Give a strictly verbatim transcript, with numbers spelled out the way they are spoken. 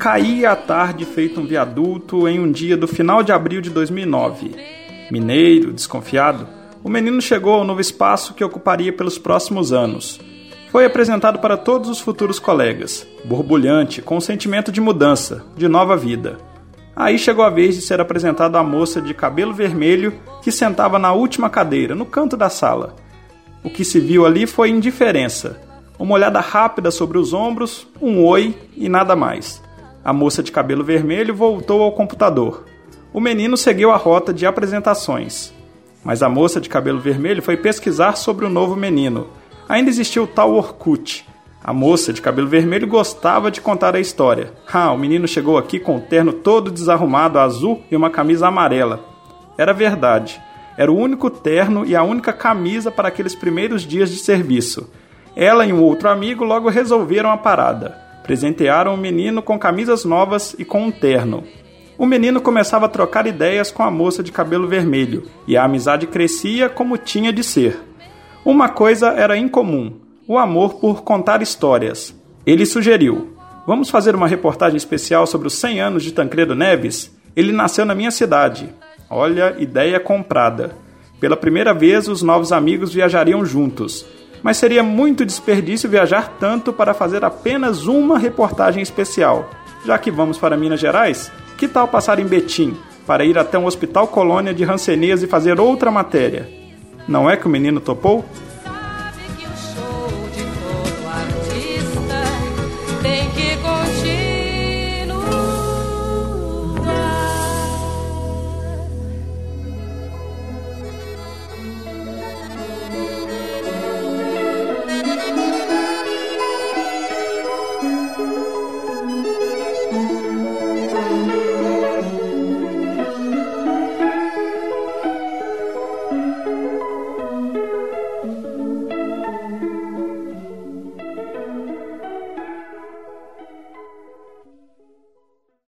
caía à tarde feito um viaduto em um dia do final de abril de dois mil e nove. Mineiro, desconfiado, o menino chegou ao novo espaço que ocuparia pelos próximos anos. Foi apresentado para todos os futuros colegas, borbulhante, com um sentimento de mudança, de nova vida. Aí chegou a vez de ser apresentado à moça de cabelo vermelho que sentava na última cadeira, no canto da sala. O que se viu ali foi indiferença. Uma olhada rápida sobre os ombros, um oi e nada mais. A moça de cabelo vermelho voltou ao computador. O menino seguiu a rota de apresentações. Mas a moça de cabelo vermelho foi pesquisar sobre o novo menino. Ainda existia o tal Orkut. A moça de cabelo vermelho gostava de contar a história. Ah, o menino chegou aqui com o terno todo desarrumado azul e uma camisa amarela. Era verdade. Era o único terno e a única camisa para aqueles primeiros dias de serviço. Ela e um outro amigo logo resolveram a parada. Presentearam o menino com camisas novas e com um terno. O menino começava a trocar ideias com a moça de cabelo vermelho, e a amizade crescia como tinha de ser. Uma coisa era incomum, o amor por contar histórias. Ele sugeriu: vamos fazer uma reportagem especial sobre os cem anos de Tancredo Neves? Ele nasceu na minha cidade. Olha, ideia comprada. Pela primeira vez, os novos amigos viajariam juntos. Mas seria muito desperdício viajar tanto para fazer apenas uma reportagem especial. Já que vamos para Minas Gerais, que tal passar em Betim, para ir até um hospital colônia de Hanseníase e fazer outra matéria? Não é que o menino topou?